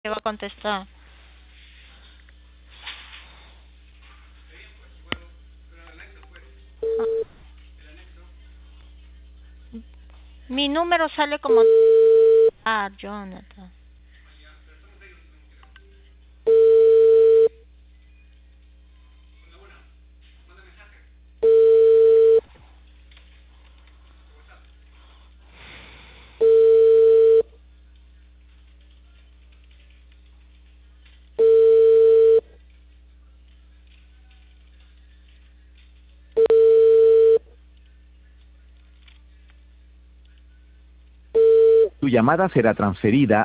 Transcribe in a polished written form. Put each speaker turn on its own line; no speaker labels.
¿Qué va a contestar? Mi número sale como... Ah, Jonathan.
Tu llamada será transferida